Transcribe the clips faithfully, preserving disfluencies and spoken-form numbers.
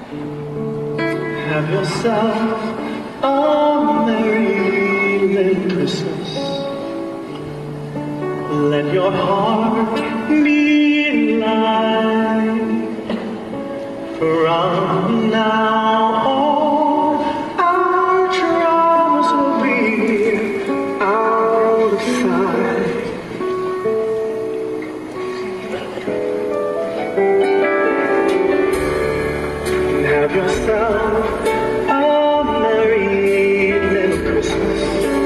Have yourself a merry little Christmas. Let your heart be light. From now on, our troubles will be out of sight. Have yourself a merry little Christmas.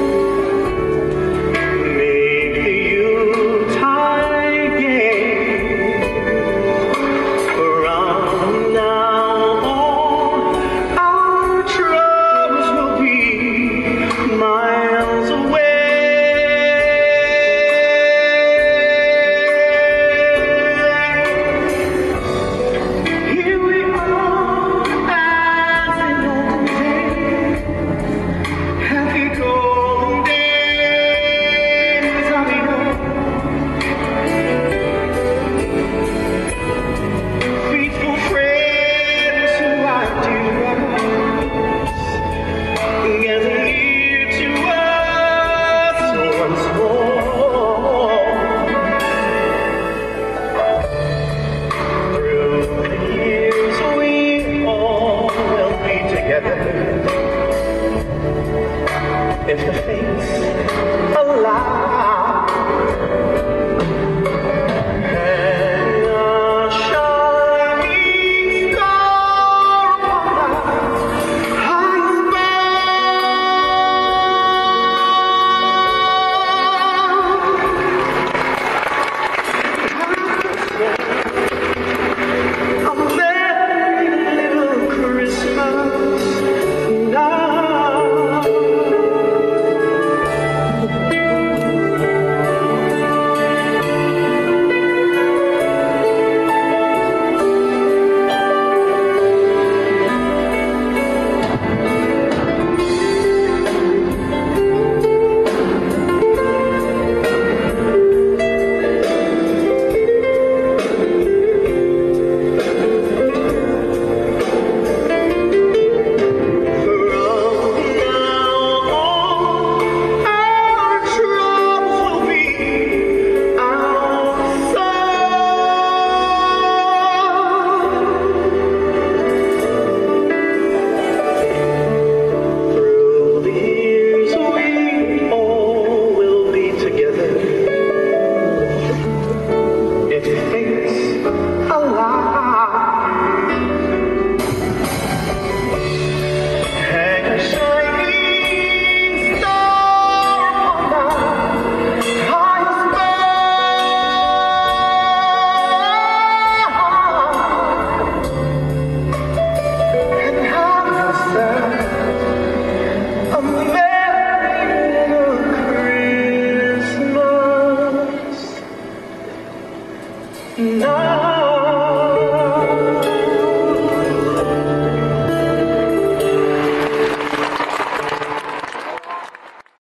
Make the Yuletide gay. From now on, our troubles will be miles away. Here we are. Happy golden days, I know. Faithful friends who I do gather near to us once more. Through the years we all will be together. If the fates allow, hang a shining star upon our highest bough. A merry little Christmas now. No.